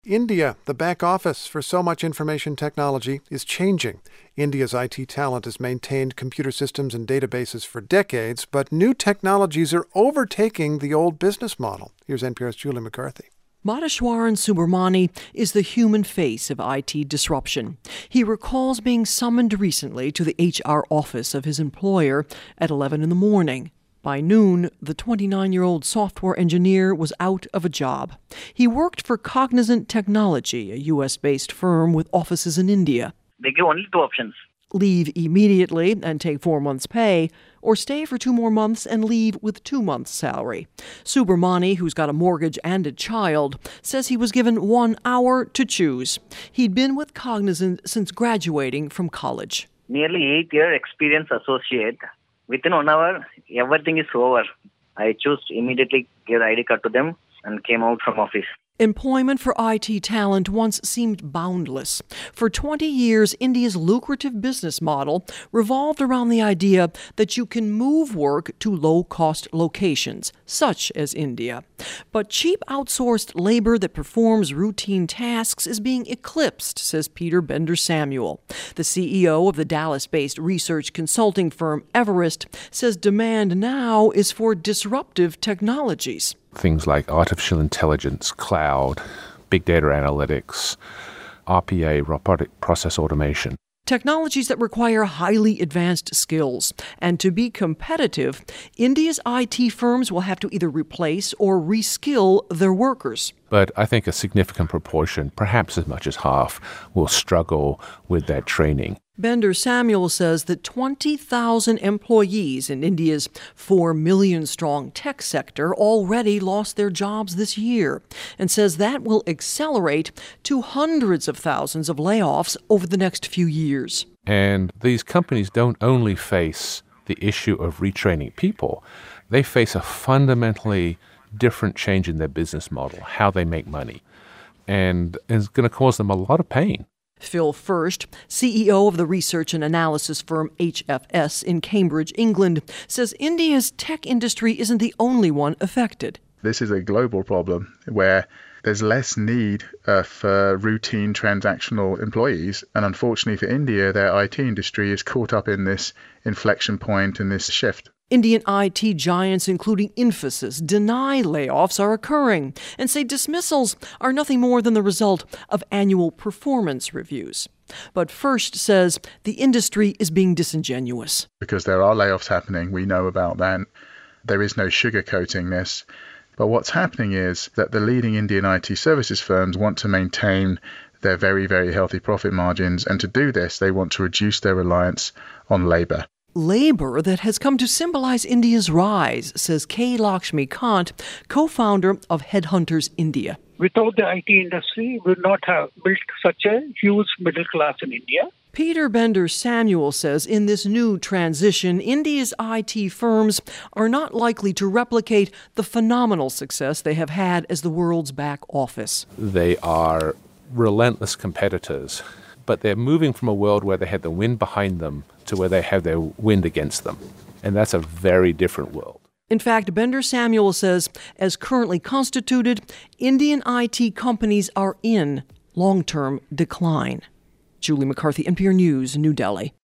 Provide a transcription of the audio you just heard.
India, the back office for so much information technology, is changing. India's IT talent has maintained computer systems and databases for decades, but new technologies are overtaking the old business model. Here's NPR's Julie McCarthy. Madheshwaran Subramani is the human face of IT disruption. He recalls being summoned recently to the HR office of his employer at 11 in the morning. By noon, the 29-year-old software engineer was out of a job. He worked for Cognizant Technology, a U.S.-based firm with offices in India. They give only two options. Leave immediately and take 4 months' pay, or stay for 2 more months and leave with 2 months' salary. Subramani, who's got a mortgage and a child, says he was given 1 hour to choose. He'd been with Cognizant since graduating from college. Nearly 8-year experience associate. Within 1 hour, everything is over. I chose to immediately give the ID card to them and came out from office. Employment for IT talent once seemed boundless. For 20 years, India's lucrative business model revolved around the idea that you can move work to low-cost locations, such as India. But cheap outsourced labor that performs routine tasks is being eclipsed, says Peter Bender-Samuel. The CEO of the Dallas-based research consulting firm Everest says demand now is for disruptive technologies. Things like artificial intelligence, cloud, big data analytics, RPA, robotic process automation. Technologies that require highly advanced skills. And to be competitive, India's IT firms will have to either replace or reskill their workers. But I think a significant proportion, perhaps as much as half, will struggle with that training. Bender-Samuel says that 20,000 employees in India's 4 million-strong tech sector already lost their jobs this year, and says that will accelerate to hundreds of thousands of layoffs over the next few years. And these companies don't only face the issue of retraining people, they face a fundamentally different change in their business model, how they make money, and it's going to cause them a lot of pain. Phil First, CEO of the research and analysis firm HFS in Cambridge, England, says India's tech industry isn't the only one affected. This is a global problem where there's less need for routine transactional employees. And unfortunately for India, their IT industry is caught up in this inflection point and this shift. Indian IT giants, including Infosys, deny layoffs are occurring and say dismissals are nothing more than the result of annual performance reviews. But First says the industry is being disingenuous. Because there are layoffs happening, we know about that. There is no sugarcoating this. But what's happening is that the leading Indian IT services firms want to maintain their very, very healthy profit margins. And to do this, they want to reduce their reliance on labor. Labor that has come to symbolize India's rise, says K. Lakshmi Kant, co-founder of Headhunters India. Without the IT industry, we would not have built such a huge middle class in India. Peter Bender-Samuel says in this new transition, India's IT firms are not likely to replicate the phenomenal success they have had as the world's back office. They are relentless competitors, but they're moving from a world where they had the wind behind them to where they have their wind against them. And that's a very different world. In fact, Bender-Samuel says, as currently constituted, Indian IT companies are in long-term decline. Julie McCarthy, NPR News, New Delhi.